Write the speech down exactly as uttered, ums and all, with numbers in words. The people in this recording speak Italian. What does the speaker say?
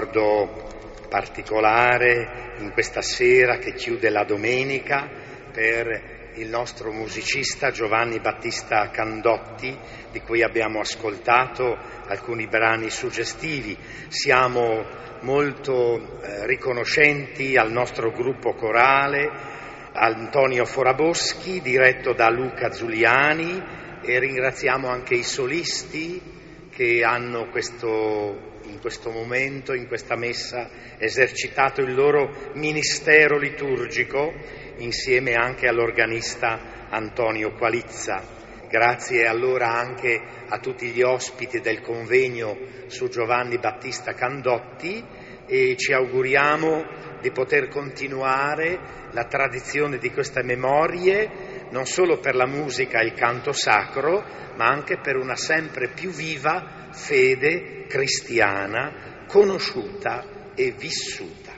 ricordo particolare in questa sera che chiude la domenica per il nostro musicista Giovanni Battista Candotti, di cui abbiamo ascoltato alcuni brani suggestivi. Siamo molto eh, riconoscenti al nostro gruppo corale, Antonio Foraboschi, diretto da Luca Zuliani, e ringraziamo anche i solisti che hanno questo, in questo momento, in questa messa, esercitato il loro ministero liturgico insieme anche all'organista Antonio Qualizza. Grazie allora anche a tutti gli ospiti del convegno su Giovanni Battista Candotti e ci auguriamo di poter continuare la tradizione di queste memorie non solo per la musica e il canto sacro, ma anche per una sempre più viva fede cristiana, conosciuta e vissuta.